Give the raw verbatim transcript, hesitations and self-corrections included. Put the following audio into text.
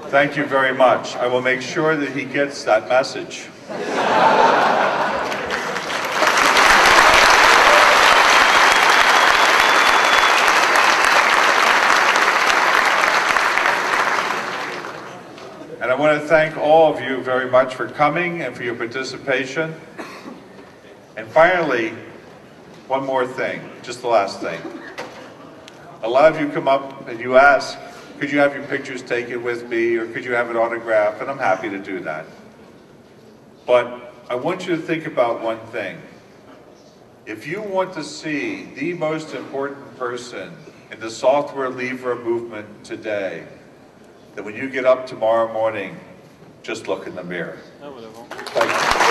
Thank you very much. I will make sure that he gets that message. And I want to thank all of you very much for coming and for your participation. And finally, one more thing, just the last thing. A lot of you come up and you ask, could you have your pictures taken with me, or could you have an autograph? And I'm happy to do that. But I want you to think about one thing. If you want to see the most important person in the Software Livre movement today, then when you get up tomorrow morning, just look in the mirror. Thank you.